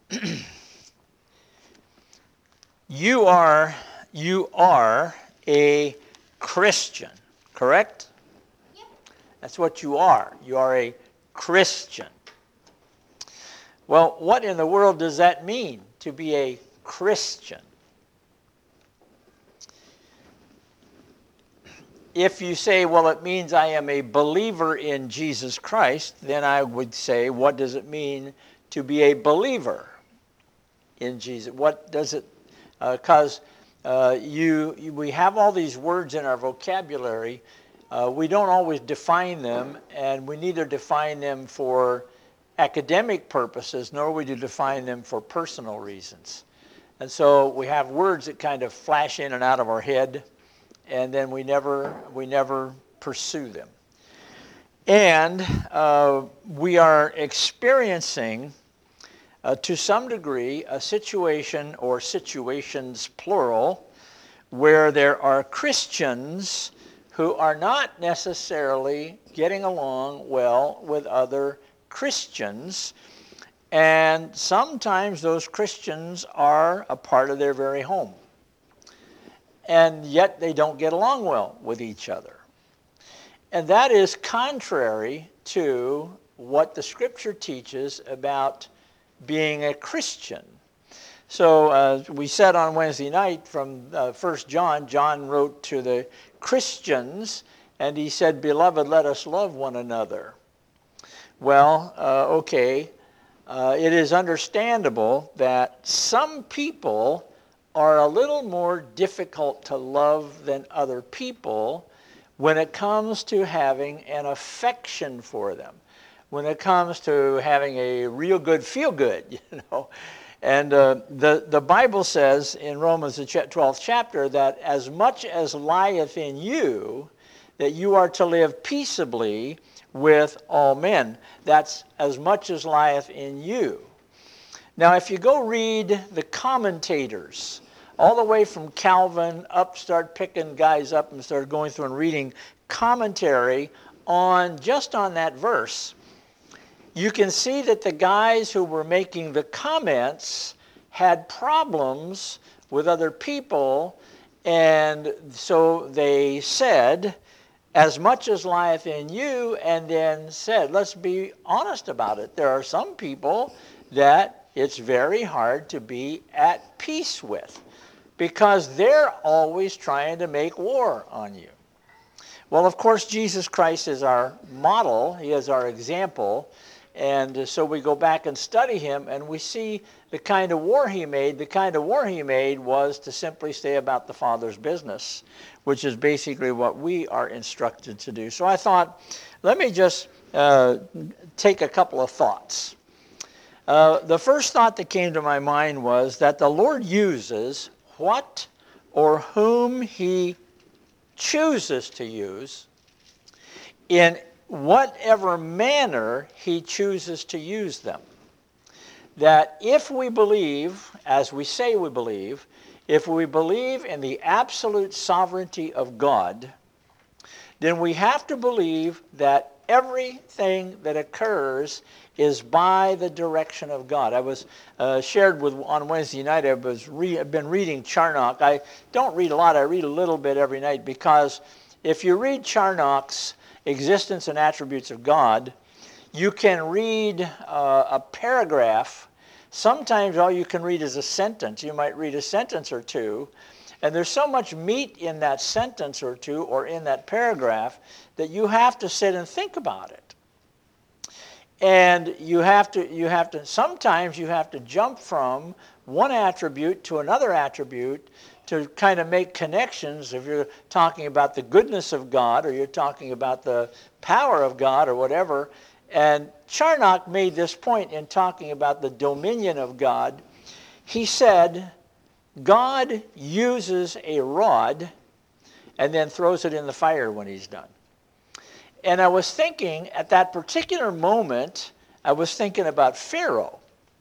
You are a Christian, correct? Yep. That's what you are. You are a Christian. Well, what in the world does that mean, to be a Christian? If you say, well, it means I am a believer in Jesus Christ, then I would say, what does it mean to be a believer in Jesus? What does it, because we have all these words in our vocabulary. We don't always define them, and we neither define them for academic purposes, nor we do define them for personal reasons. And so we have words that kind of flash in and out of our head, and then we never pursue them. And we are experiencing, to some degree, a situation, or situations plural, where there are Christians who are not necessarily getting along well with other Christians, and sometimes those Christians are a part of their very home, and yet they don't get along well with each other. And that is contrary to what the Scripture teaches about being a Christian. So we said on Wednesday night from 1 John, John wrote to the Christians, and he said, "Beloved, let us love one another." Well, okay, it is understandable that some people are a little more difficult to love than other people when it comes to having an affection for them, when it comes to having a real good feel-good, you know. And the Bible says in Romans the 12th chapter that as much as lieth in you, that you are to live peaceably with all men. That's as much as lieth in you. Now, if you go read the commentators, all the way from Calvin up, start picking guys up and start going through and reading commentary on just on that verse, you can see that the guys who were making the comments had problems with other people, and so they said, as much as lieth in you, and then said, let's be honest about it. There are some people that it's very hard to be at peace with, because they're always trying to make war on you. Well, of course, Jesus Christ is our model. He is our example. And so we go back and study him, and we see the kind of war he made. The kind of war he made was to simply stay about the Father's business, which is basically what we are instructed to do. So I thought, let me just take a couple of thoughts. The first thought that came to my mind was that the Lord uses what or whom he chooses to use in whatever manner he chooses to use them. That if we believe, as we say we believe, if we believe in the absolute sovereignty of God, then we have to believe that everything that occurs is by the direction of God. I was shared with on Wednesday night, I've been reading Charnock. I don't read a lot, I read a little bit every night, because if you read Charnock's Existence and Attributes of God, you can read a paragraph. Sometimes all you can read is a sentence. You might read a sentence or two, and there's so much meat in that sentence or two or in that paragraph that you have to sit and think about it. And sometimes you have to jump from one attribute to another attribute to kind of make connections. If you're talking about the goodness of God, or you're talking about the power of God, or whatever. And Charnock made this point in talking about the dominion of God. He said, God uses a rod and then throws it in the fire when he's done. And I was thinking, at that particular moment, I was thinking about Pharaoh.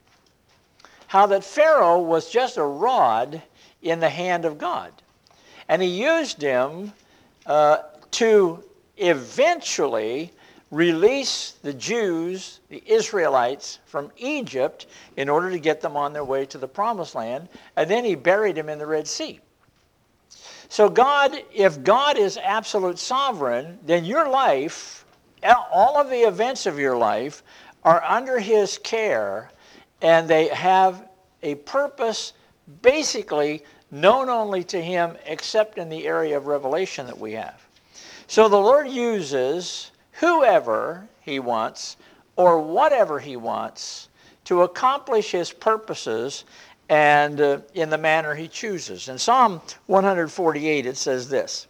How that Pharaoh was just a rod in the hand of God. And he used him to eventually release the Jews, the Israelites, from Egypt in order to get them on their way to the Promised Land, and then he buried them in the Red Sea. So if God is absolute sovereign, then your life, all of the events of your life are under his care, and they have a purpose basically known only to him except in the area of revelation that we have. So the Lord uses whoever he wants or whatever he wants to accomplish his purposes and in the manner he chooses. In Psalm 148 it says this.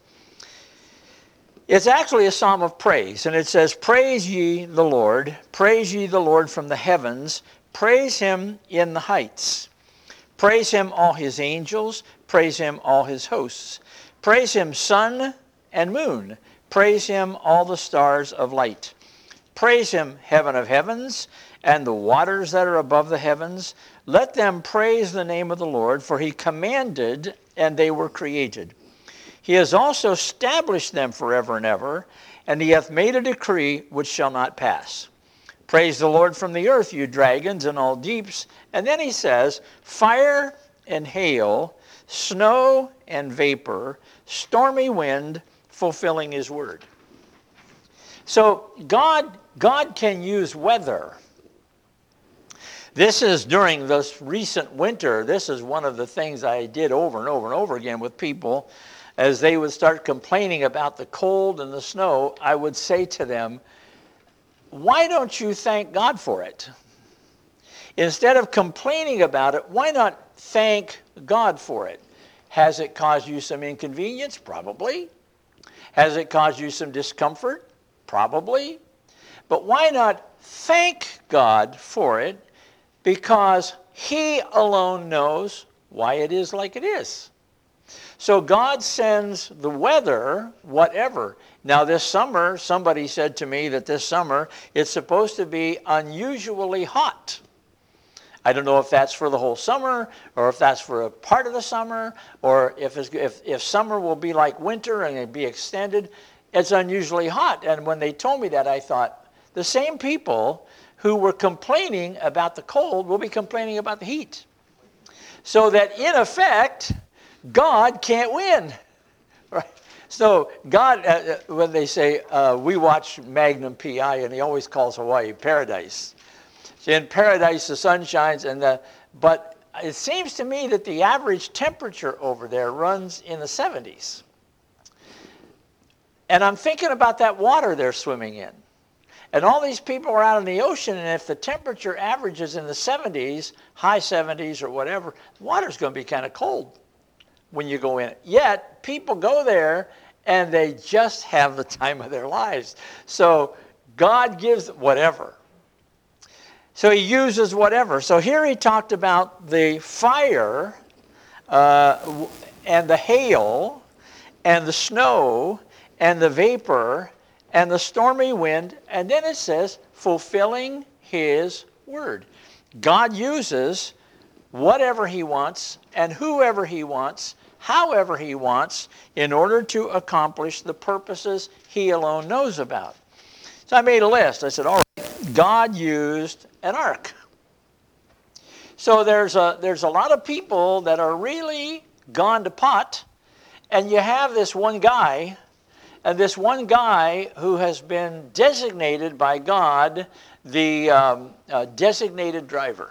It's actually a psalm of praise, and it says, praise ye the Lord from the heavens, praise him in the heights. Praise him all his angels, praise him all his hosts. Praise him sun and moon, praise him all the stars of light. Praise him heaven of heavens and the waters that are above the heavens. Let them praise the name of the Lord, for he commanded and they were created. He has also established them forever and ever, and he hath made a decree which shall not pass. Praise the Lord from the earth, you dragons and all deeps. And then he says, fire and hail, snow and vapor, stormy wind, fulfilling his word. So God can use weather. This is during this recent winter. This is one of the things I did over and over and over again with people. As they would start complaining about the cold and the snow, I would say to them, why don't you thank God for it? Instead of complaining about it, why not thank God for it? Has it caused you some inconvenience? Probably. Has it caused you some discomfort? Probably. But why not thank God for it? Because he alone knows why it is like it is. So God sends the weather, whatever. Now this summer, somebody said to me that this summer it's supposed to be unusually hot. I don't know if that's for the whole summer, or if that's for a part of the summer, or if summer will be like winter and it'll be extended. It's unusually hot. And when they told me that, I thought, the same people who were complaining about the cold will be complaining about the heat. So that in effect, God can't win. Right? So God, when they say, we watch Magnum P.I., and he always calls Hawaii paradise. So in paradise, the sun shines, but it seems to me that the average temperature over there runs in the 70s. And I'm thinking about that water they're swimming in. And all these people are out in the ocean, and if the temperature averages in the 70s, high 70s or whatever, the water's going to be kind of cold when you go in it. Yet, people go there, and they just have the time of their lives. So God gives whatever. So he uses whatever. So here he talked about the fire and the hail and the snow and the vapor and the stormy wind. And then it says, fulfilling his word. God uses whatever he wants and whoever he wants, however he wants, in order to accomplish the purposes he alone knows about. So I made a list. I said, all right, God used an ark. So there's a lot of people that are really gone to pot, and you have this one guy, and this one guy who has been designated by God the designated driver.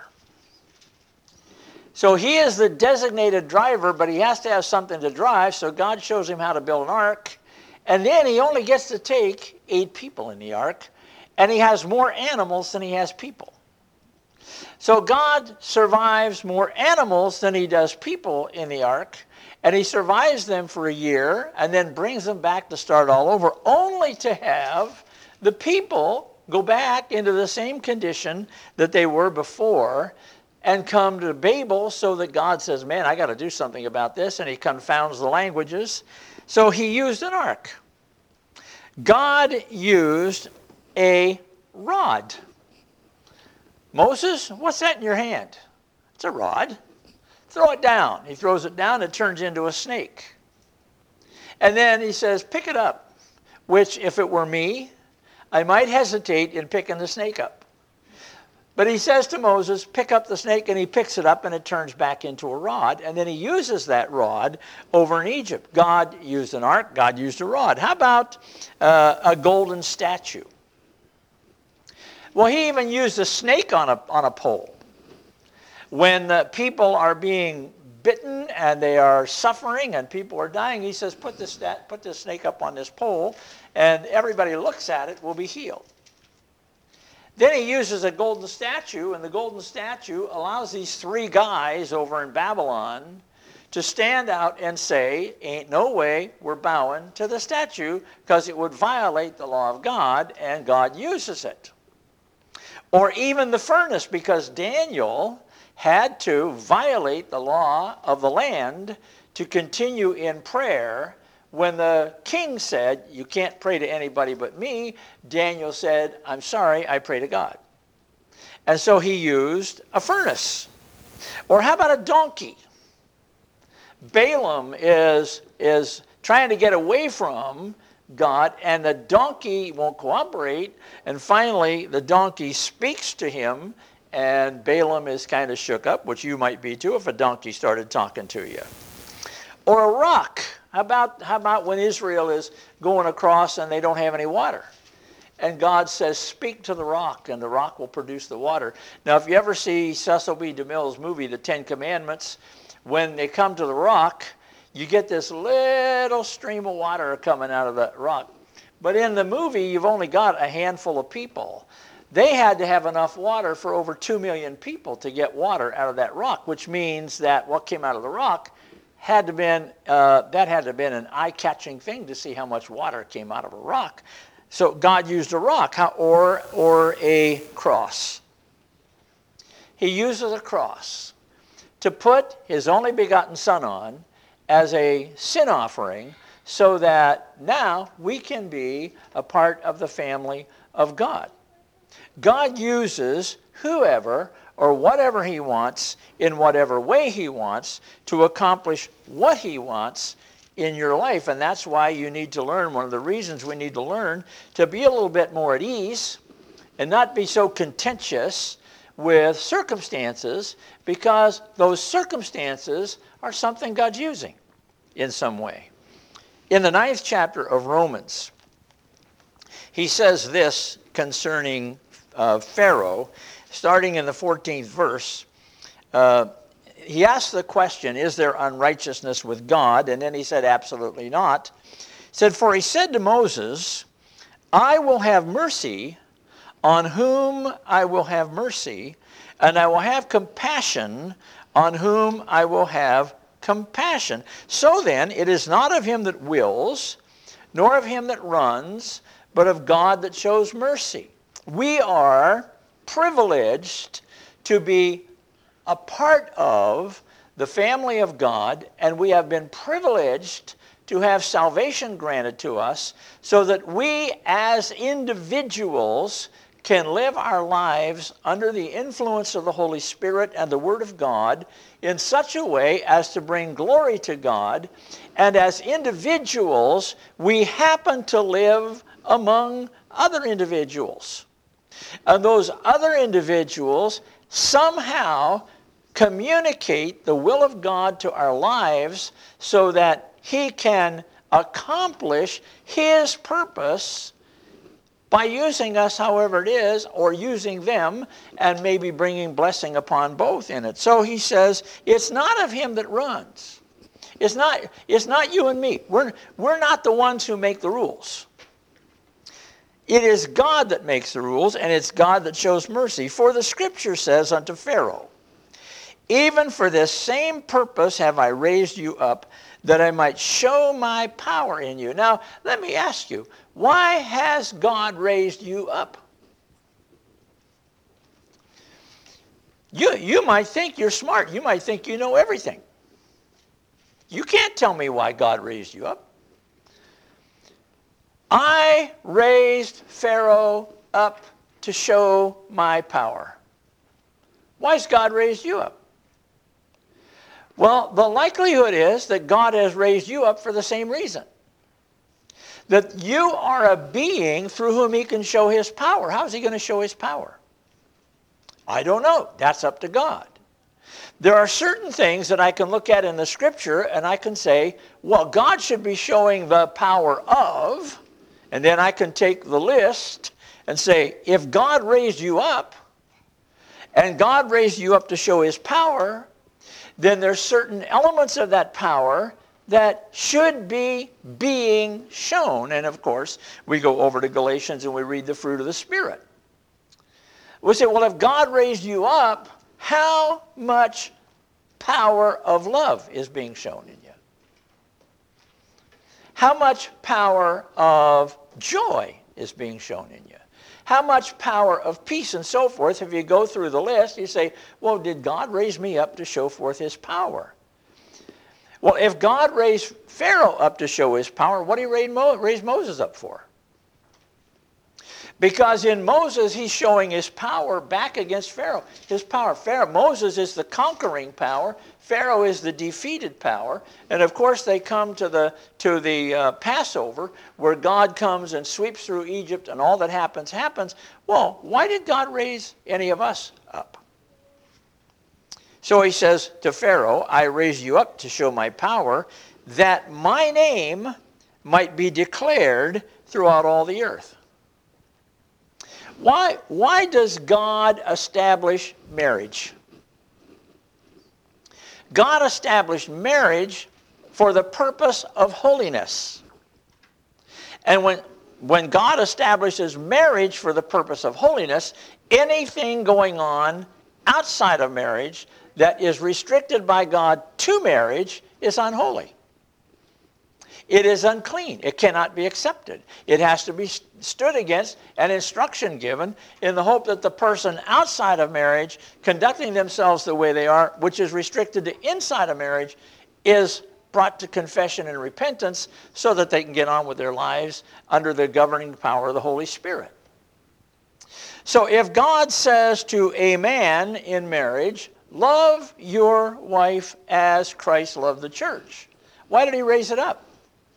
So he is the designated driver, but he has to have something to drive, so God shows him how to build an ark. And then he only gets to take 8 people in the ark, and he has more animals than he has people. So God survives more animals than he does people in the ark, and he survives them for a year and then brings them back to start all over, only to have the people go back into the same condition that they were before and come to Babel, so that God says, man, I got to do something about this, and he confounds the languages. So he used an ark. God used a rod. Moses, what's that in your hand? It's a rod. Throw it down. He throws it down, it turns into a snake. And then he says, pick it up, which if it were me, I might hesitate in picking the snake up. But he says to Moses, pick up the snake, and he picks it up, and it turns back into a rod. And then he uses that rod over in Egypt. God used an ark. God used a rod. How about a golden statue? Well, he even used a snake on a pole. When the people are being bitten and they are suffering and people are dying, he says, put this snake up on this pole, and everybody looks at it will be healed. Then he uses a golden statue, and the golden statue allows these three guys over in Babylon to stand out and say, ain't no way we're bowing to the statue, because it would violate the law of God, and God uses it. Or even the furnace, because Daniel had to violate the law of the land to continue in prayer. When the king said, you can't pray to anybody but me, Daniel said, I'm sorry, I pray to God. And so he used a furnace. Or how about a donkey? Balaam is trying to get away from God, and the donkey won't cooperate, and finally the donkey speaks to him, and Balaam is kind of shook up, which you might be too if a donkey started talking to you. Or a rock. How about when Israel is going across and they don't have any water? And God says, speak to the rock, and the rock will produce the water. Now, if you ever see Cecil B. DeMille's movie, The Ten Commandments, when they come to the rock, you get this little stream of water coming out of that rock. But in the movie, you've only got a handful of people. They had to have enough water for over 2 million people to get water out of that rock, which means that what came out of the rock had to been an eye-catching thing to see how much water came out of a rock. So God used a rock or a cross. He uses a cross to put his only begotten Son on as a sin offering, so that now we can be a part of the family of God. God uses whoever or whatever he wants, in whatever way he wants, to accomplish what he wants in your life. And that's why you need to learn, one of the reasons we need to learn, to be a little bit more at ease and not be so contentious with circumstances, because those circumstances are something God's using in some way. In the 9th chapter of Romans, he says this concerning Pharaoh, starting in the 14th verse. He asked the question, is there unrighteousness with God? And then he said, absolutely not. He said, for he said to Moses, I will have mercy on whom I will have mercy, and I will have compassion on whom I will have compassion. So then, it is not of him that wills, nor of him that runs, but of God that shows mercy. We are privileged to be a part of the family of God, and we have been privileged to have salvation granted to us so that we as individuals can live our lives under the influence of the Holy Spirit and the Word of God in such a way as to bring glory to God. And as individuals, we happen to live among other individuals. And those other individuals somehow communicate the will of God to our lives so that he can accomplish his purpose by using us however it is, or using them and maybe bringing blessing upon both in it. So he says, it's not of him that runs. It's not you and me. We're not the ones who make the rules. It is God that makes the rules, and it's God that shows mercy. For the scripture says unto Pharaoh, even for this same purpose have I raised you up, that I might show my power in you. Now, let me ask you, why has God raised you up? You might think you're smart. You might think you know everything. You can't tell me why God raised you up. I raised Pharaoh up to show my power. Why has God raised you up? Well, the likelihood is that God has raised you up for the same reason. that you are a being through whom he can show his power. How is he going to show his power? I don't know. That's up to God. There are certain things that I can look at in the Scripture and I can say, well, God should be showing the power of, and then I can take the list and say, if God raised you up, and God raised you up to show his power, then there's certain elements of that power that should be being shown. And of course, we go over to Galatians and we read the fruit of the Spirit. We say, well, if God raised you up, how much power of love is being shown in you? How much power of joy is being shown in you? How much power of peace and so forth? If you go through the list, you say, well, did God raise me up to show forth his power? Well, if God raised Pharaoh up to show his power, what did he raise Moses up for? Because in Moses, he's showing his power back against Pharaoh. His power. Moses is the conquering power. Pharaoh is the defeated power. And of course, they come to the Passover, where God comes and sweeps through Egypt, and all that happens. Well, why did God raise any of us up? So he says to Pharaoh, I raise you up to show my power, that my name might be declared throughout all the earth. Why does God establish marriage? God established marriage for the purpose of holiness. And when God establishes marriage for the purpose of holiness, anything going on outside of marriage that is restricted by God to marriage is unholy. It is unclean. It cannot be accepted. It has to be stood against and instruction given in the hope that the person outside of marriage, conducting themselves the way they are, which is restricted to inside of marriage, is brought to confession and repentance so that they can get on with their lives under the governing power of the Holy Spirit. So if God says to a man in marriage, love your wife as Christ loved the church, why did he raise it up?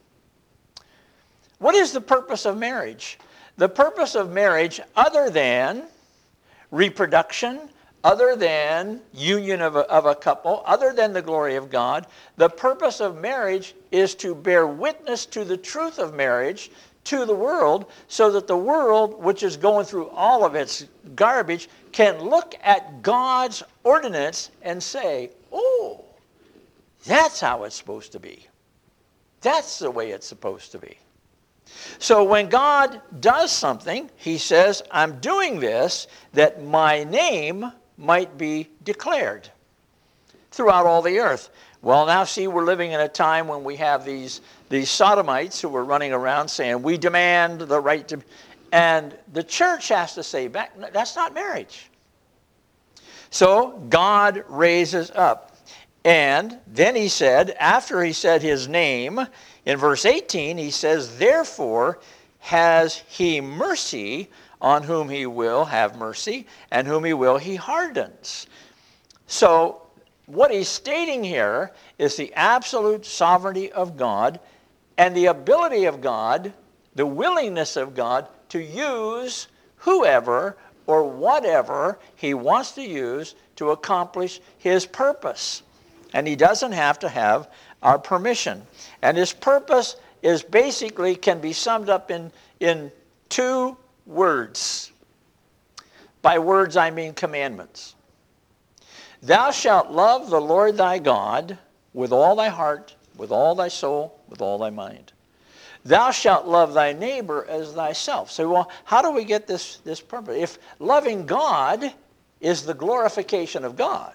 What is the purpose of marriage? The purpose of marriage, other than reproduction, other than union of a couple, other than the glory of God, the purpose of marriage is to bear witness to the truth of marriage to the world, so that the world, which is going through all of its garbage, can look at God's ordinance and say, oh, that's how it's supposed to be. That's the way it's supposed to be. So when God does something, he says, I'm doing this that my name might be declared throughout all the earth. Well, now see, we're living in a time when we have these sodomites who are running around saying, we demand the right to... And the church has to say back, that's not marriage. So God raises up. And then he said, after he said his name, in verse 18, he says, therefore has he mercy on whom he will have mercy, and whom he will he hardens. So what he's stating here is the absolute sovereignty of God and the ability of God, the willingness of God to use whoever or whatever he wants to use to accomplish his purpose. And he doesn't have to have our permission. And his purpose is basically can be summed up in two words. By words I mean commandments. Thou shalt love the Lord thy God with all thy heart, with all thy soul, with all thy mind. Thou shalt love thy neighbor as thyself. So, well, how do we get this purpose? If loving God is the glorification of God,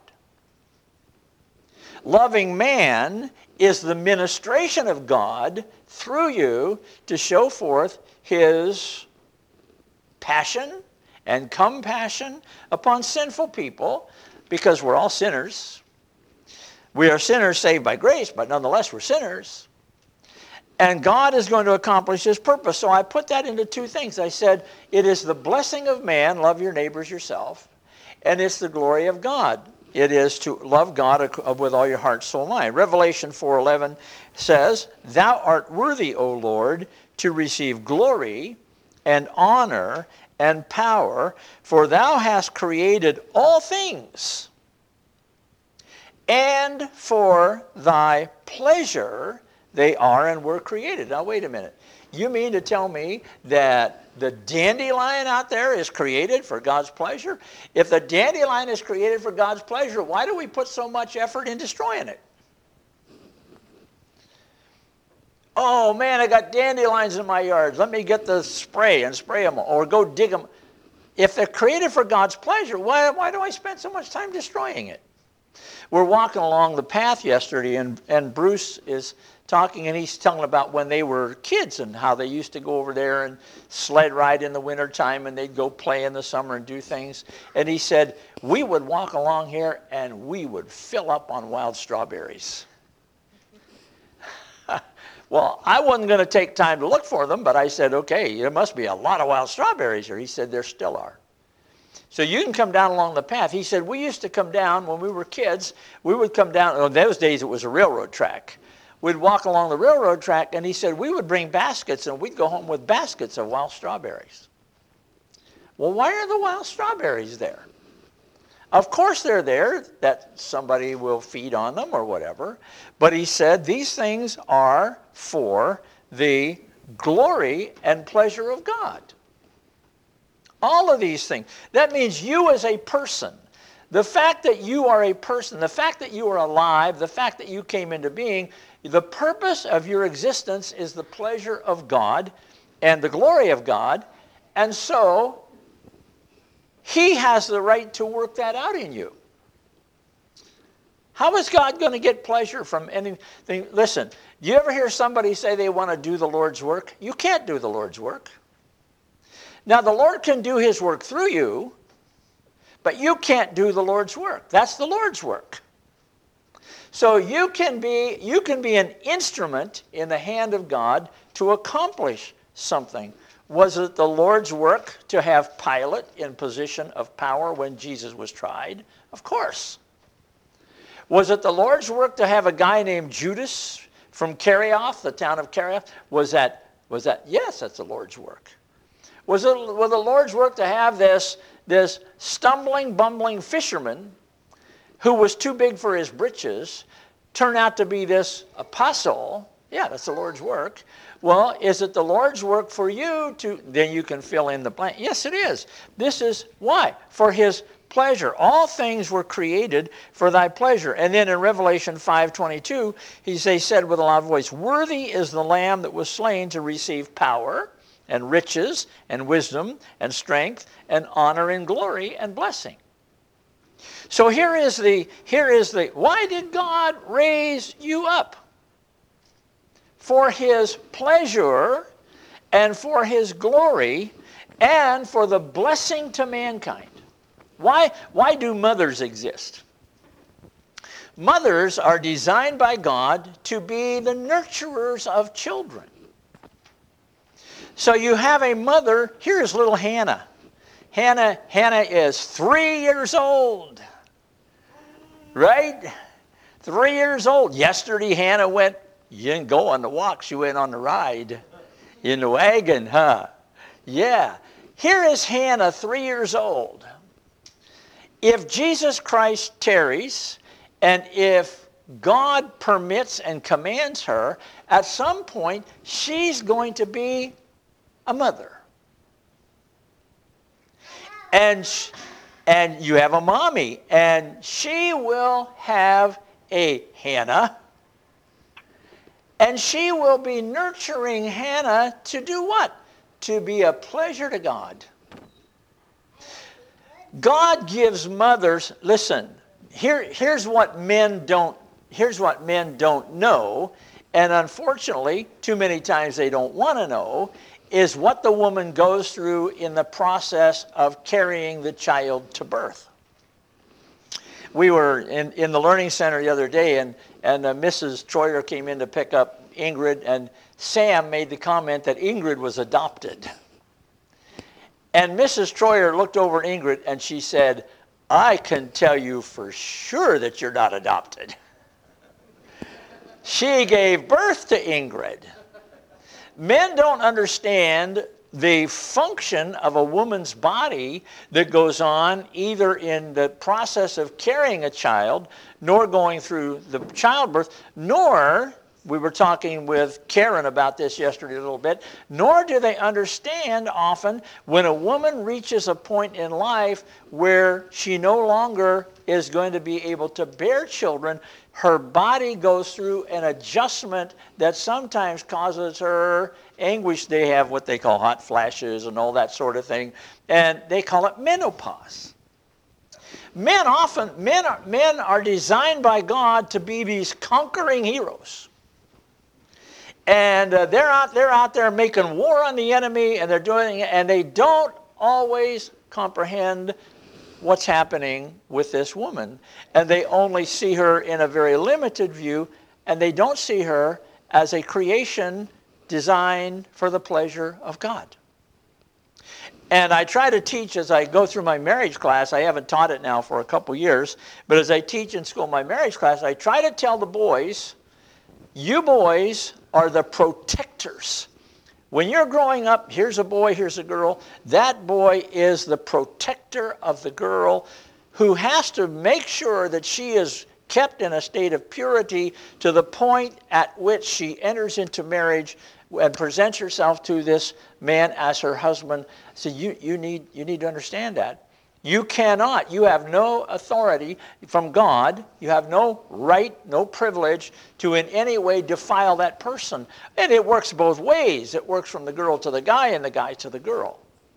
loving man is the ministration of God through you to show forth his passion and compassion upon sinful people, because we're all sinners. We are sinners saved by grace, but nonetheless we're sinners. And God is going to accomplish his purpose. So I put that into two things. I said, it is the blessing of man, love your neighbors yourself, and it's the glory of God. It is to love God with all your heart, soul, mind. Revelation 4:11 says, thou art worthy, O Lord, to receive glory and honor and power, for thou hast created all things, and for thy pleasure they are and were created. Now wait a minute. You mean to tell me that the dandelion out there is created for God's pleasure? If the dandelion is created for God's pleasure, why do we put so much effort in destroying it? Oh man, I got dandelions in my yard. Let me get the spray and spray them, or go dig them. If they're created for God's pleasure, why do I spend so much time destroying it? We're walking along the path yesterday, and Bruce is talking, and he's telling about when they were kids and how they used to go over there and sled ride in the wintertime, and they'd go play in the summer and do things. And he said, we would walk along here and we would fill up on wild strawberries. Well, I wasn't going to take time to look for them, but I said, okay, there must be a lot of wild strawberries here. He said, there still are. So you can come down along the path. He said, we used to come down when we were kids. We would come down. In those days, it was a railroad track. We'd walk along the railroad track, and he said, we would bring baskets, and we'd go home with baskets of wild strawberries. Well, why are the wild strawberries there? Of course they're there, that somebody will feed on them or whatever. But he said, these things are for the glory and pleasure of God. All of these things. That means you as a person, the fact that you are a person, the fact that you are alive, the fact that you came into being, the purpose of your existence is the pleasure of God and the glory of God. And so, he has the right to work that out in you. How is God going to get pleasure from anything? Listen, do you ever hear somebody say they want to do the Lord's work? You can't do the Lord's work. Now, the Lord can do his work through you, but you can't do the Lord's work. That's the Lord's work. So you can be an instrument in the hand of God to accomplish something. Was it the Lord's work to have Pilate in position of power when Jesus was tried? Of course. Was it the Lord's work to have a guy named Judas from Kerioth, the town of Kerioth? Was that? Yes, that's the Lord's work. Was the Lord's work to have this stumbling, bumbling fisherman who was too big for his britches turn out to be this apostle? Yeah, that's the Lord's work. Well, is it the Lord's work for you to, then you can fill in the blank. Yes, it is. This is why? For his pleasure. All things were created for thy pleasure. And then in Revelation 5:22, he said with a loud voice, worthy is the Lamb that was slain to receive power and riches and wisdom and strength and honor and glory and blessing. So here is the, why did God raise you up? For his pleasure and for his glory and for the blessing to mankind. Why do mothers exist? Mothers are designed by God to be the nurturers of children. So you have a mother, here's little Hannah. Hannah is 3 years old. Right? 3 years old. Yesterday Hannah went, you didn't go on the walk, she went on the ride in the wagon, huh? Yeah. Here is Hannah, 3 years old. If Jesus Christ tarries, and if God permits and commands her, at some point she's going to be a mother. And you have a mommy, and she will have a Hannah, and she will be nurturing Hannah to do what? To be a pleasure to God. God gives mothers, listen, here's what men don't know, and unfortunately, too many times they don't want to know, is what the woman goes through in the process of carrying the child to birth. We were in the Learning Center the other day, and Mrs. Troyer came in to pick up Ingrid, and Sam made the comment that Ingrid was adopted. And Mrs. Troyer looked over Ingrid and she said, I can tell you for sure that you're not adopted. She gave birth to Ingrid. Men don't understand the function of a woman's body that goes on either in the process of carrying a child, nor going through the childbirth, nor, we were talking with Karen about this yesterday a little bit, nor do they understand often when a woman reaches a point in life where she no longer is going to be able to bear children, her body goes through an adjustment that sometimes causes her anguish. They have what they call hot flashes and all that sort of thing, and they call it menopause. Men are designed by God to be these conquering heroes. And they're out there making war on the enemy, and they're doing it, and they don't always comprehend what's happening with this woman. And they only see her in a very limited view, and they don't see her as a creation designed for the pleasure of God. And I try to teach as I go through my marriage class. I haven't taught it now for a couple years, but as I teach in school my marriage class, I try to tell the boys, you boys are the protectors. When you're growing up, here's a boy, here's a girl. That boy is the protector of the girl who has to make sure that she is kept in a state of purity to the point at which she enters into marriage and presents herself to this man as her husband. So you need to understand that. You cannot, you have no authority from God, you have no right, no privilege to in any way defile that person. And it works both ways. It works from the girl to the guy and the guy to the girl.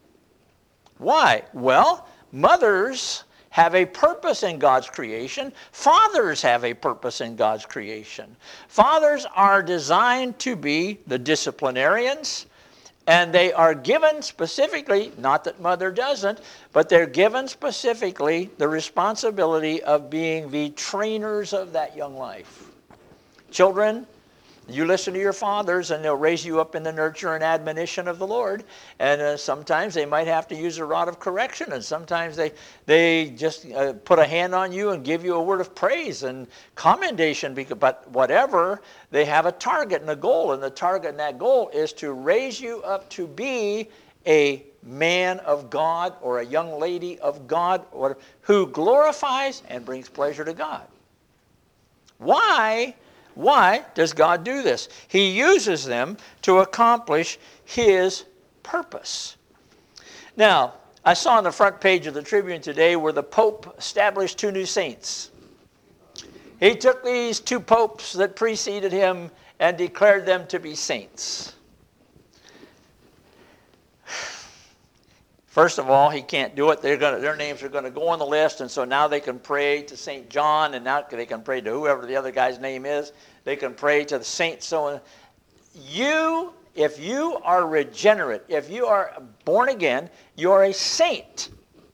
Why? Well, mothers have a purpose in God's creation. Fathers have a purpose in God's creation. Fathers are designed to be the disciplinarians, and they are given specifically, not that mother doesn't, but they're given specifically the responsibility of being the trainers of that young life. Children, you listen to your fathers, and they'll raise you up in the nurture and admonition of the Lord. And sometimes they might have to use a rod of correction, and sometimes they just put a hand on you and give you a word of praise and commendation. But whatever, they have a target and a goal, and the target and that goal is to raise you up to be a man of God or a young lady of God who glorifies and brings pleasure to God. Why does God do this? He uses them to accomplish His purpose. Now, I saw on the front page of the Tribune today where the Pope established 2 new saints. He took these 2 popes that preceded him and declared them to be saints. First of all, he can't do it. Their names are going to go on the list, and so now they can pray to St. John, and now they can pray to whoever the other guy's name is. They can pray to the saints. So if you are regenerate, if you are born again, you're a saint.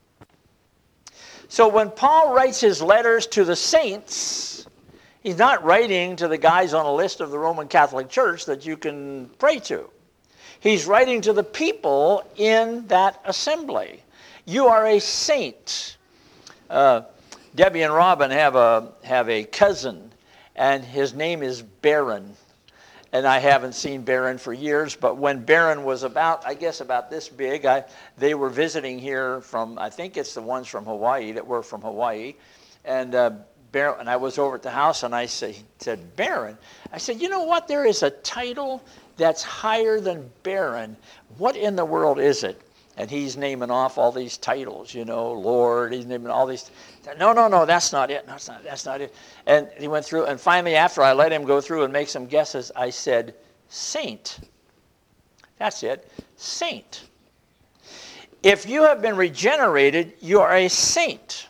So when Paul writes his letters to the saints, he's not writing to the guys on a list of the Roman Catholic Church that you can pray to. He's writing to the people in that assembly. You are a saint. Debbie and Robin have a cousin, and his name is Barron. And I haven't seen Barron for years, but when Barron was about this big, they were visiting here from, I think it's the ones from Hawaii that were from Hawaii. And I was over at the house, and I said, Barron. I said, you know what? There is a title that's higher than Baron. What in the world is it? And he's naming off all these titles, Lord. He's naming all these. No, that's not it. No, that's not it. And he went through, and finally, after I let him go through and make some guesses, I said, Saint. That's it, Saint. If you have been regenerated, you are a saint.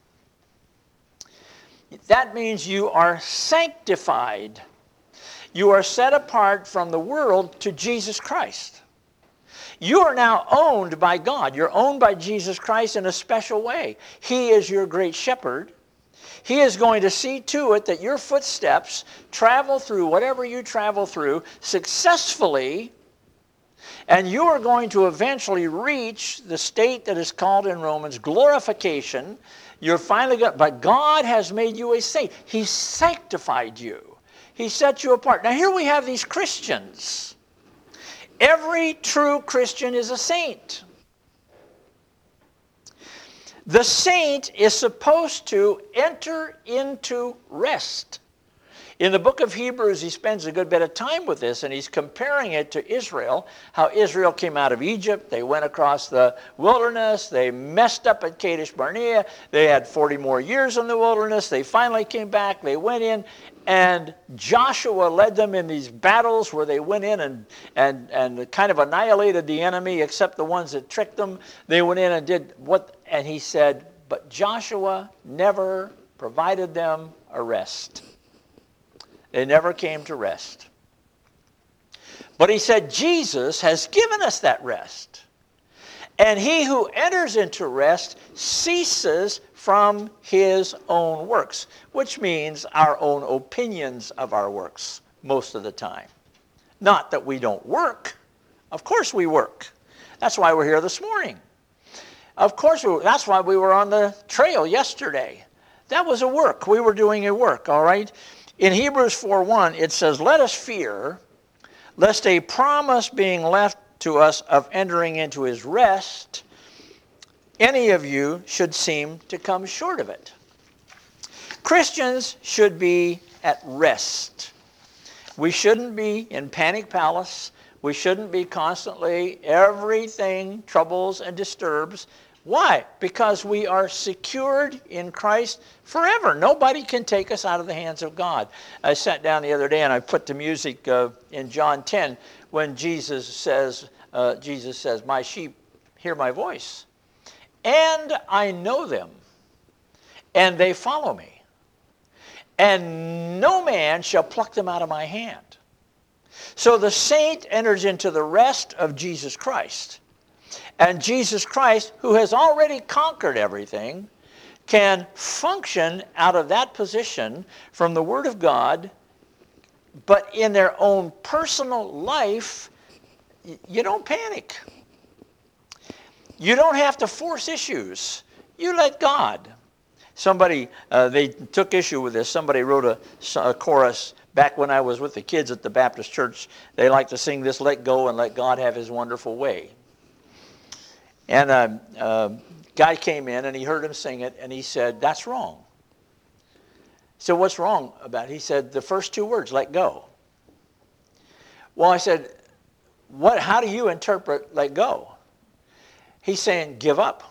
That means you are sanctified. You are set apart from the world to Jesus Christ. You are now owned by God. You're owned by Jesus Christ in a special way. He is your great shepherd. He is going to see to it that your footsteps travel through whatever you travel through successfully, and you are going to eventually reach the state that is called in Romans glorification. You're finally but God has made you a saint. He sanctified you. He set you apart. Now here we have these Christians. Every true Christian is a saint. The saint is supposed to enter into rest. In the book of Hebrews, he spends a good bit of time with this, and he's comparing it to Israel, how Israel came out of Egypt. They went across the wilderness. They messed up at Kadesh Barnea. They had 40 more years in the wilderness. They finally came back. They went in, and Joshua led them in these battles where they went in and kind of annihilated the enemy, except the ones that tricked them. They went in and did what, and he said, but Joshua never provided them a rest. They never came to rest. But he said, Jesus has given us that rest. And he who enters into rest ceases from his own works, which means our own opinions of our works most of the time. Not that we don't work. Of course we work. That's why we're here this morning. Of course, that's why we were on the trail yesterday. That was a work. We were doing a work, all right? In Hebrews 4:1, it says, let us fear, lest a promise being left to us of entering into his rest, any of you should seem to come short of it. Christians should be at rest. We shouldn't be in panic palace. We shouldn't be constantly, everything troubles and disturbs. Why? Because we are secured in Christ forever. Nobody can take us out of the hands of God. I sat down the other day and I put the music in John 10 when Jesus says, my sheep hear my voice. And I know them, and they follow me. And no man shall pluck them out of my hand. So the saint enters into the rest of Jesus Christ. And Jesus Christ, who has already conquered everything, can function out of that position from the Word of God, but in their own personal life, you don't panic. You don't have to force issues. You let God. Somebody, they took issue with this. Somebody wrote a chorus back when I was with the kids at the Baptist church. They like to sing this, let go and let God have his wonderful way. And a guy came in and he heard him sing it and he said, that's wrong. So what's wrong about it? He said, the first two words, let go. Well, I said, how do you interpret let go? He's saying, give up.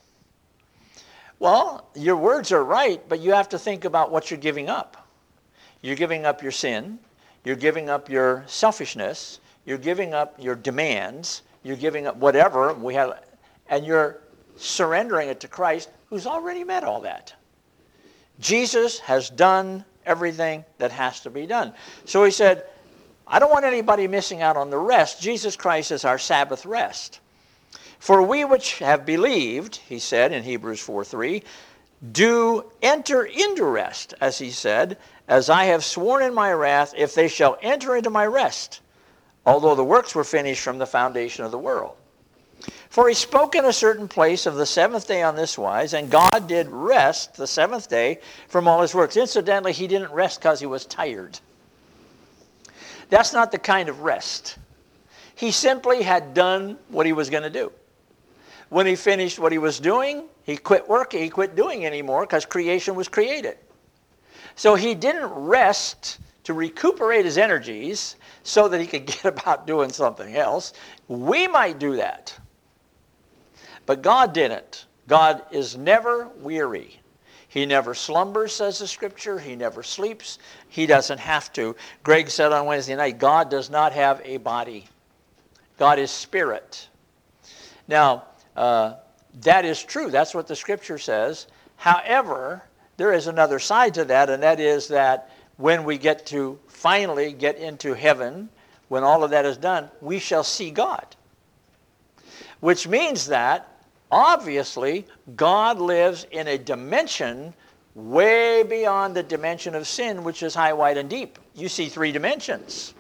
Well, your words are right, but you have to think about what you're giving up. You're giving up your sin. You're giving up your selfishness. You're giving up your demands. You're giving up whatever we have. And you're surrendering it to Christ, who's already met all that. Jesus has done everything that has to be done. So he said, I don't want anybody missing out on the rest. Jesus Christ is our Sabbath rest. For we which have believed, he said in Hebrews 4:3, do enter into rest, as he said, as I have sworn in my wrath, if they shall enter into my rest, although the works were finished from the foundation of the world. For he spoke in a certain place of the seventh day on this wise, and God did rest the seventh day from all his works. Incidentally, he didn't rest because he was tired. That's not the kind of rest. He simply had done what he was going to do. When he finished what he was doing, he quit working. He quit doing anymore because creation was created. So he didn't rest to recuperate his energies so that he could get about doing something else. We might do that. But God didn't. God is never weary. He never slumbers, says the Scripture. He never sleeps. He doesn't have to. Greg said on Wednesday night, God does not have a body. God is spirit. Now, that is true. That's what the Scripture says. However, there is another side to that, and that is that when we get to finally get into heaven, when all of that is done, we shall see God. Which means that, obviously, God lives in a dimension way beyond the dimension of sin, which is high, wide, and deep. You see 3 dimensions.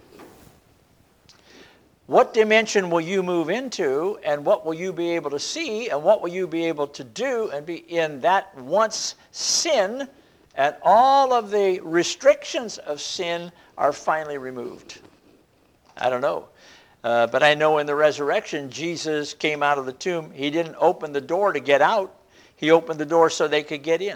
What dimension will you move into, and what will you be able to see, and what will you be able to do and be in that once sin, and all of the restrictions of sin are finally removed? I don't know. But I know in the resurrection, Jesus came out of the tomb. He didn't open the door to get out. He opened the door so they could get in.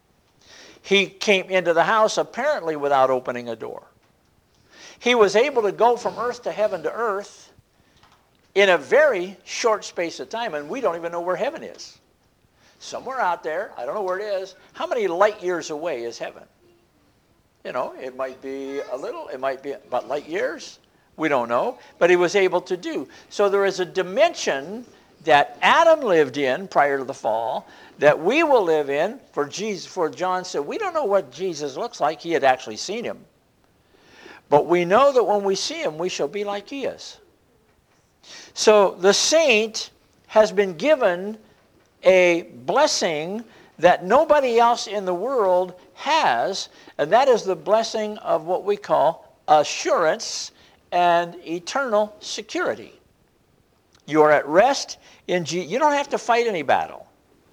He came into the house apparently without opening a door. He was able to go from earth to earth in a very short space of time, and we don't even know where heaven is. Somewhere out there, I don't know where it is. How many light years away is heaven? You know, it might be a little, it might be about light years. We don't know, but he was able to do. So there is a dimension that Adam lived in prior to the fall that we will live in. For John said, we don't know what Jesus looks like. He had actually seen him. But we know that when we see him, we shall be like he is. So the saint has been given a blessing that nobody else in the world has, and that is the blessing of what we call assurance and eternal security. You are at rest in Jesus. You don't have to fight any battle.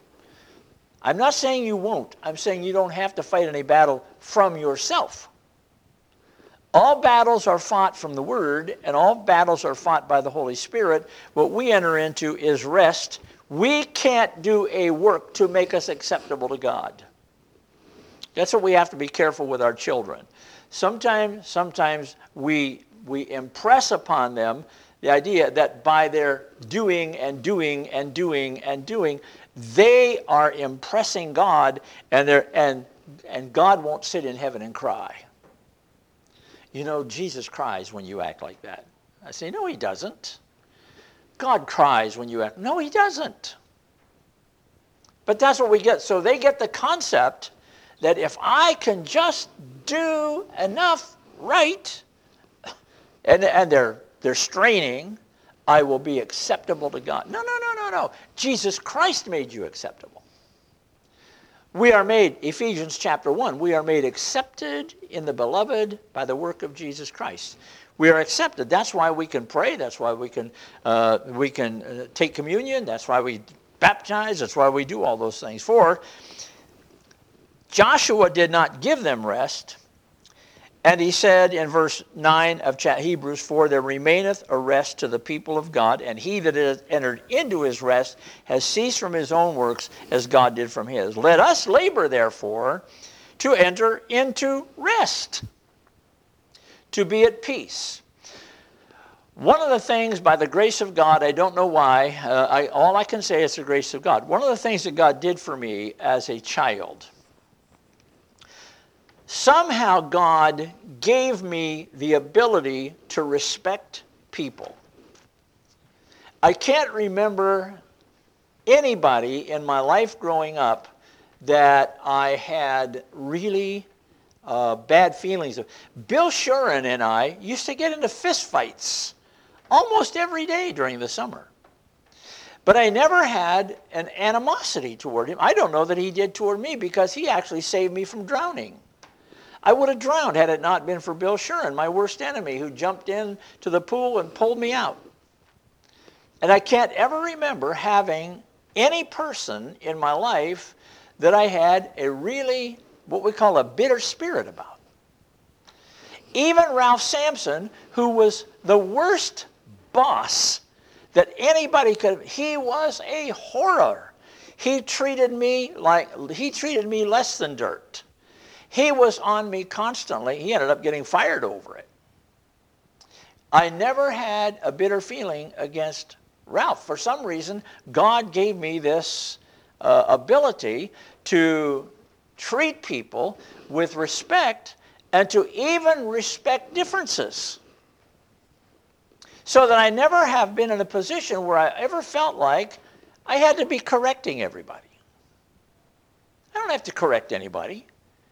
I'm not saying you won't. I'm saying you don't have to fight any battle from yourself. All battles are fought from the Word, and all battles are fought by the Holy Spirit. What we enter into is rest. We can't do a work to make us acceptable to God. That's what we have to be careful with our children. Sometimes we impress upon them the idea that by their doing and doing and doing and doing, they are impressing God, and God won't sit in heaven and cry. You know, Jesus cries when you act like that. I say, no, he doesn't. God cries when you act. No, he doesn't. But that's what we get. So they get the concept that if I can just do enough right, and they're straining, I will be acceptable to God. No. Jesus Christ made you acceptable. We are made, Ephesians chapter 1, we are made accepted in the beloved by the work of Jesus Christ. We are accepted. That's why we can pray. That's why we can take communion. That's why we baptize. That's why we do all those things. For Joshua did not give them rest. And he said in verse 9 of Hebrews 4, there remaineth a rest to the people of God, and he that has entered into his rest has ceased from his own works as God did from his. Let us labor, therefore, to enter into rest, to be at peace. One of the things, by the grace of God, I don't know why, all I can say is the grace of God. One of the things that God did for me as a child, somehow God gave me the ability to respect people. I can't remember anybody in my life growing up that I had really bad feelings of. Bill Shuren and I used to get into fist fights almost every day during the summer. But I never had an animosity toward him. I don't know that he did toward me, because he actually saved me from drowning. I would have drowned had it not been for Bill Shuren, my worst enemy, who jumped into the pool and pulled me out. And I can't ever remember having any person in my life that I had a really, what we call a bitter spirit about. Even Ralph Sampson, who was the worst boss that anybody could, he was a horror. He treated me less than dirt. He was on me constantly. He ended up getting fired over it. I never had a bitter feeling against Ralph. For some reason, God gave me this ability to treat people with respect and to even respect differences. So that I never have been in a position where I ever felt like I had to be correcting everybody. I don't have to correct anybody.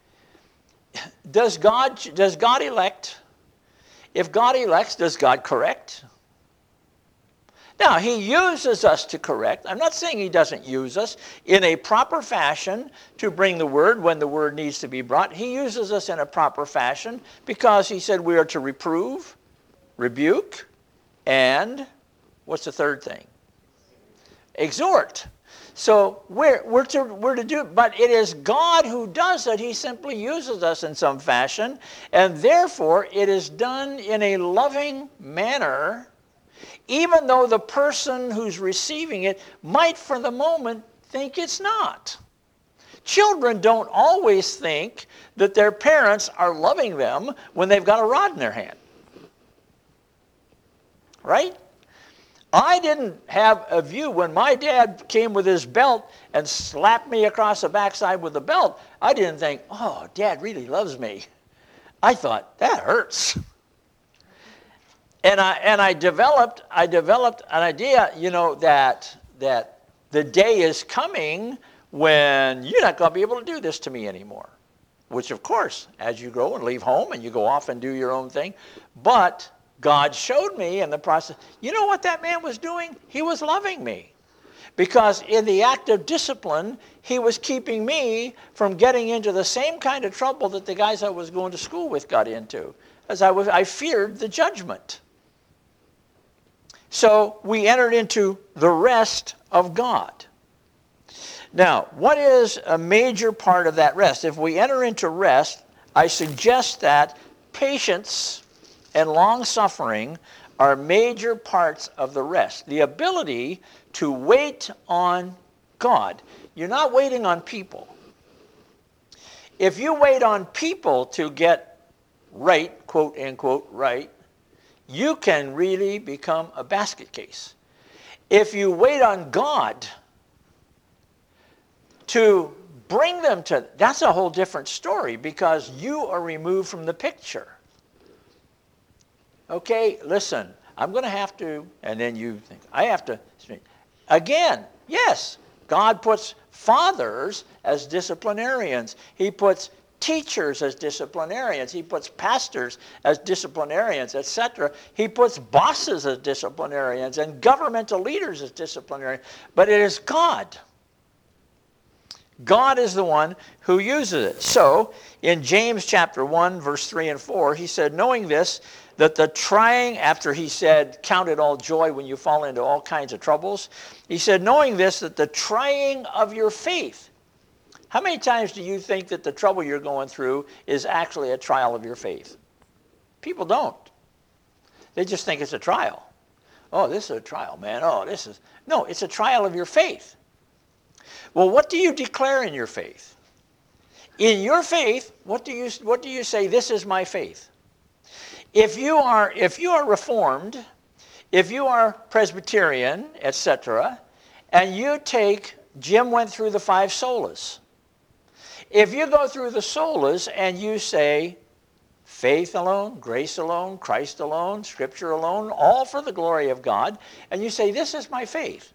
Does God elect? If God elects, does God correct? Now, he uses us to correct. I'm not saying he doesn't use us in a proper fashion to bring the word when the word needs to be brought. He uses us in a proper fashion because he said we are to reprove, rebuke, and what's the third thing? Exhort. So we're to do it, but it is God who does it. He simply uses us in some fashion, and therefore it is done in a loving manner. even though the person who's receiving it might for the moment think it's not. Children don't always think that their parents are loving them when they've got a rod in their hand. Right? I didn't have a view when my dad came with his belt and slapped me across the backside with the belt. I didn't think, oh, Dad really loves me. I thought, that hurts. And I developed an idea, that the day is coming when you're not going to be able to do this to me anymore. Which, of course, as you grow and leave home and you go off and do your own thing. But God showed me in the process, you know what that man was doing? He was loving me. Because in the act of discipline, he was keeping me from getting into the same kind of trouble that the guys I was going to school with got into. As I feared the judgment. So we entered into the rest of God. Now, what is a major part of that rest? If we enter into rest, I suggest that patience and long-suffering are major parts of the rest. The ability to wait on God. You're not waiting on people. If you wait on people to get right, quote unquote, right, you can really become a basket case. If you wait on God to bring them to, that's a whole different story because you are removed from the picture. Okay, listen, I'm going to have to, and then you think, I have to. Again, yes, God puts fathers as disciplinarians. He puts teachers as disciplinarians. He puts pastors as disciplinarians, etc. He puts bosses as disciplinarians and governmental leaders as disciplinarians. But it is God. God is the one who uses it. So, in James chapter 1, verse 3 and 4, he said, knowing this, that the trying, after he said, count it all joy when you fall into all kinds of troubles, he said, knowing this, that the trying of your faith. How many times do you think that the trouble you're going through is actually a trial of your faith? People don't. They just think it's a trial. Oh, this is a trial, man. Oh, this is... No, it's a trial of your faith. Well, what do you declare in your faith? In your faith, what do you say, this is my faith? If you are Reformed, if you are Presbyterian, etc., and you take, Jim went through the 5 solas. If you go through the solas and you say, faith alone, grace alone, Christ alone, Scripture alone, all for the glory of God, and you say, this is my faith.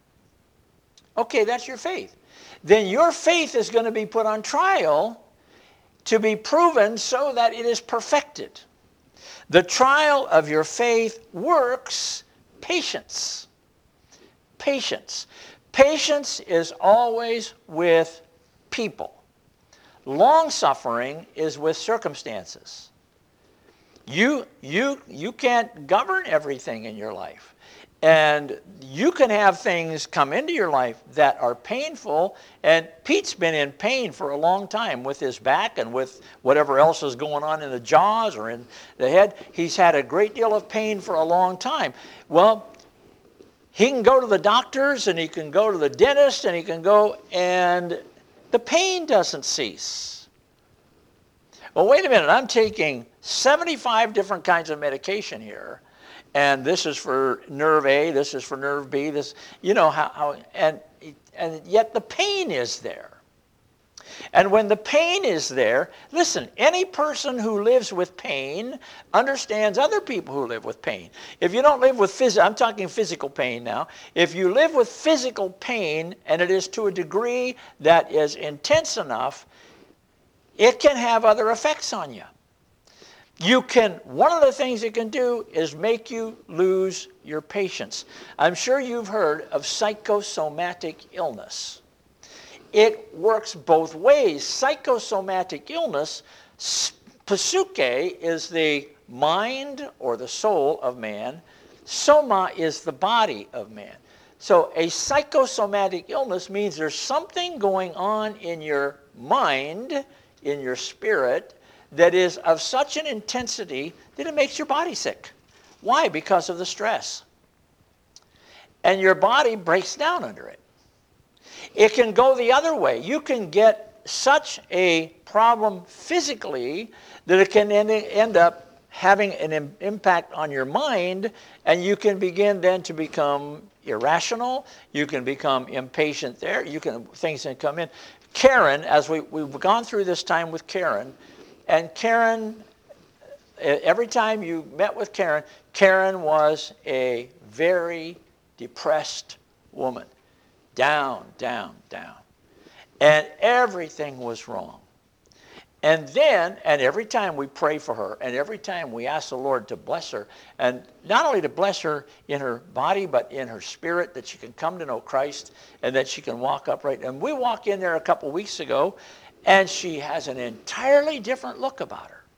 Okay, that's your faith. Then your faith is going to be put on trial to be proven so that it is perfected. The trial of your faith works patience. Patience. Patience is always with people. Long-suffering is with circumstances. You can't govern everything in your life. And you can have things come into your life that are painful. And Pete's been in pain for a long time with his back and with whatever else is going on in the jaws or in the head. He's had a great deal of pain for a long time. Well, he can go to the doctors and he can go to the dentist and he can go, and the pain doesn't cease. Well, wait a minute. I'm taking 75 different kinds of medication here. And this is for nerve A, this is for nerve B, this, you know, and yet the pain is there. And when the pain is there, listen, any person who lives with pain understands other people who live with pain. If you don't live with I'm talking physical pain now. If you live with physical pain, and it is to a degree that is intense enough, it can have other effects on you. One of the things it can do is make you lose your patience. I'm sure you've heard of psychosomatic illness. It works both ways. Psychosomatic illness, psyche is the mind or the soul of man. Soma is the body of man. So a psychosomatic illness means there's something going on in your mind, in your spirit, that is of such an intensity that it makes your body sick. Why? Because of the stress. and your body breaks down under it. It can go the other way. You can get such a problem physically that it can end up having an impact on your mind, and you can begin then to become irrational. You can become impatient there. Things can come in. Karen, as we've gone through this time with Karen, and Karen, every time you met with Karen, Karen was a very depressed woman. Down, down, down. And everything was wrong. And every time we pray for her, and every time we ask the Lord to bless her, and not only to bless her in her body, but in her spirit, that she can come to know Christ, and that she can walk upright. And we walked in there a couple weeks ago, and she has an entirely different look about her.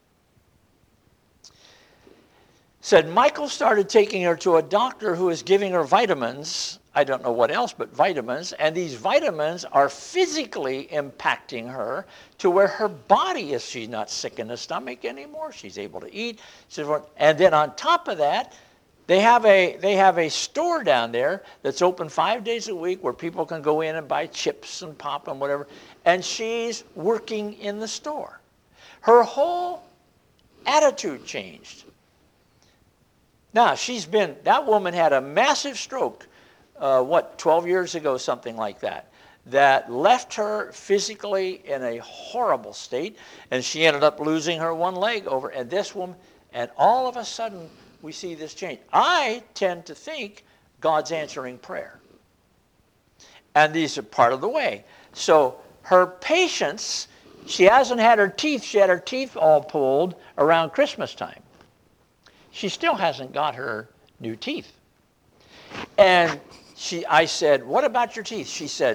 Said Michael started taking her to a doctor who is giving her vitamins. I don't know what else, but vitamins. And these vitamins are physically impacting her to where her body is, she's not sick in the stomach anymore. She's able to eat. And then on top of that, they have a store down there that's open 5 days a week where people can go in and buy chips and pop and whatever. And she's working in the store. Her whole attitude changed. Now, that woman had a massive stroke, 12 years ago, something like that left her physically in a horrible state, and she ended up losing her one leg over, and this woman, and all of a sudden, we see this change. I tend to think God's answering prayer. And these are part of the way. So her patience, she hasn't had her teeth all pulled around Christmas time. She still hasn't got her new teeth. And I said, what about your teeth? She said,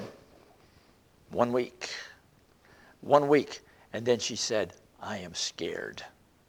1 week. 1 week. And then she said, I am scared.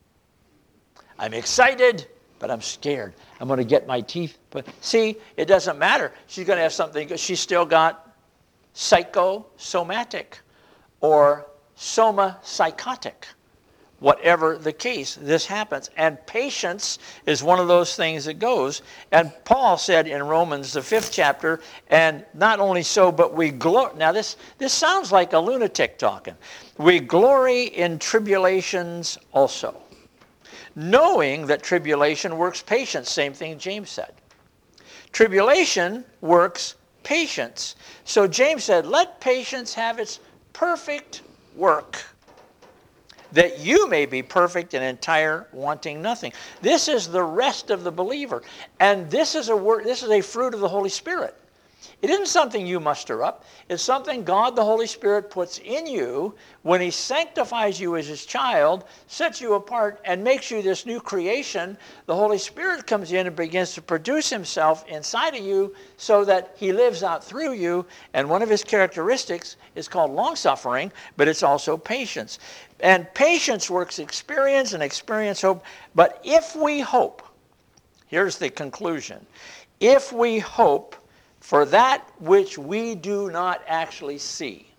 I'm excited, but I'm scared. I'm going to get my teeth. But see, it doesn't matter. She's going to have something. She's still got psychosomatic or soma-psychotic. Whatever the case, this happens. And patience is one of those things that goes. And Paul said in Romans, the 5th chapter, and not only so, but we glory. Now this sounds like a lunatic talking. We glory in tribulations also, knowing that tribulation works patience. Same thing James said. Tribulation works patience. So James said, let patience have its perfect work, that you may be perfect and entire, wanting nothing. This is the rest of the believer. And this is a fruit of the Holy Spirit. It isn't something you muster up. It's something God the Holy Spirit puts in you when He sanctifies you as His child, sets you apart, and makes you this new creation. The Holy Spirit comes in and begins to produce Himself inside of you so that He lives out through you. And one of His characteristics is called long-suffering, but it's also patience. And patience works experience, and experience hope. But if we hope, here's the conclusion. If we hope for that which we do not actually see,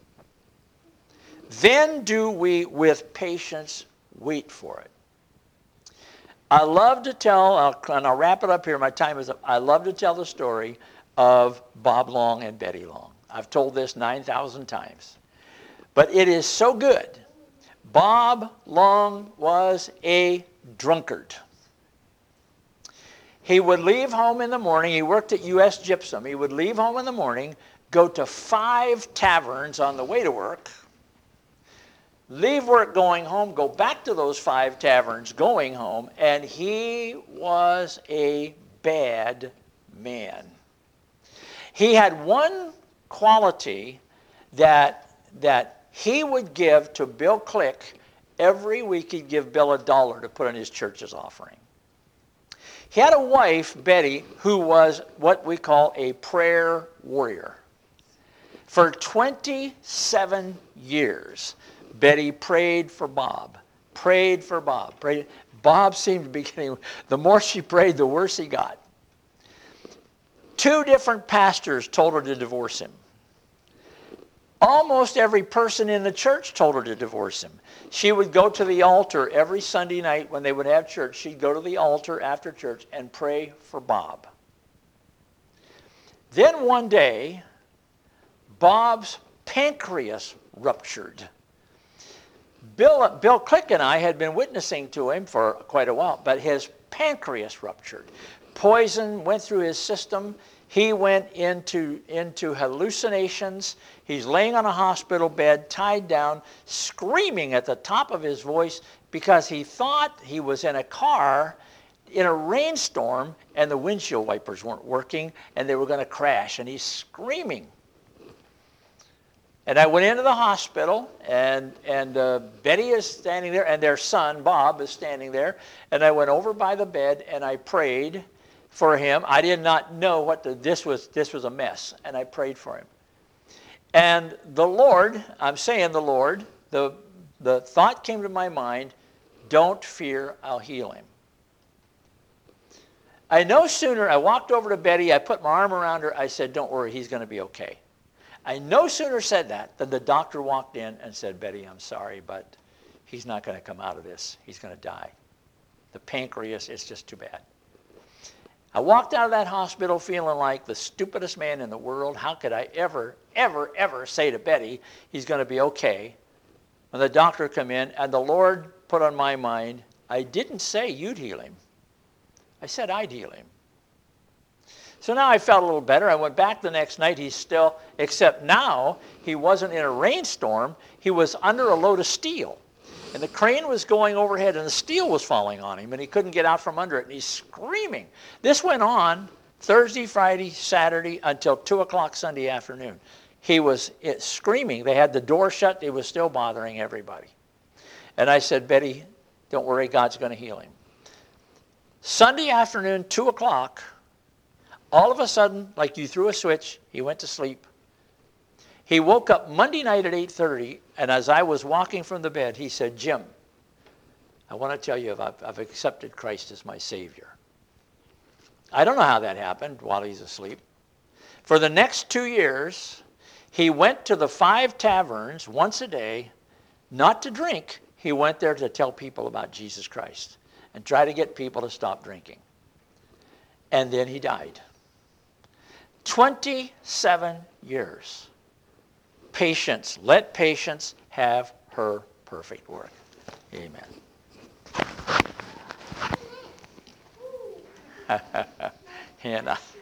then do we with patience wait for it. I love to tell, and I'll wrap it up here, my time is up. I love to tell the story of Bob Long and Betty Long. I've told this 9,000 times. But it is so good. Bob Long was a drunkard. He would leave home in the morning. He worked at U.S. Gypsum. He would leave home in the morning, go to 5 taverns on the way to work, leave work going home, go back to those 5 taverns going home, and he was a bad man. He had one quality that he would give to Bill Click. Every week he'd give Bill $1 to put in his church's offering. He had a wife, Betty, who was what we call a prayer warrior. For 27 years, Betty prayed for Bob, prayed for Bob. Bob seemed to be getting, the more she prayed, the worse he got. 2 different pastors told her to divorce him. Almost every person in the church told her to divorce him. She would go to the altar every Sunday night when they would have church. She'd go to the altar after church and pray for Bob. Then one day, Bob's pancreas ruptured. Bill Click and I had been witnessing to him for quite a while, but his pancreas ruptured. Poison went through his system. He went into hallucinations. He's laying on a hospital bed, tied down, screaming at the top of his voice because he thought he was in a car in a rainstorm and the windshield wipers weren't working and they were going to crash, and he's screaming. And I went into the hospital, and Betty is standing there, and their son, Bob, is standing there. And I went over by the bed, and I prayed for him. I did not know this was a mess, and I prayed for him. And the Lord, I'm saying the Lord, the thought came to my mind, don't fear, I'll heal him. I no sooner, I walked over to Betty, I put my arm around her, I said, don't worry, he's going to be okay. I no sooner said that than the doctor walked in and said, Betty, I'm sorry, but he's not going to come out of this. He's going to die. The pancreas is just too bad. I walked out of that hospital feeling like the stupidest man in the world. How could I ever, ever, ever say to Betty, he's going to be okay? When the doctor came in, and the Lord put on my mind, I didn't say you'd heal him. I said I'd heal him. So now I felt a little better. I went back the next night. He's still, except now he wasn't in a rainstorm. He was under a load of steel. And the crane was going overhead and the steel was falling on him and he couldn't get out from under it. And he's screaming. This went on Thursday, Friday, Saturday until 2 o'clock Sunday afternoon. He was screaming. They had the door shut. It was still bothering everybody. And I said, Betty, don't worry, God's going to heal him. Sunday afternoon, 2 o'clock, all of a sudden, like you threw a switch, he went to sleep. He woke up Monday night at 8:30, and as I was walking from the bed, he said, Jim, I want to tell you I've accepted Christ as my Savior. I don't know how that happened while he's asleep. For the next 2 years, he went to the 5 taverns once a day, not to drink. He went there to tell people about Jesus Christ and try to get people to stop drinking. And then he died. 27 years. Patience. Let patience have her perfect work. Amen. Hannah.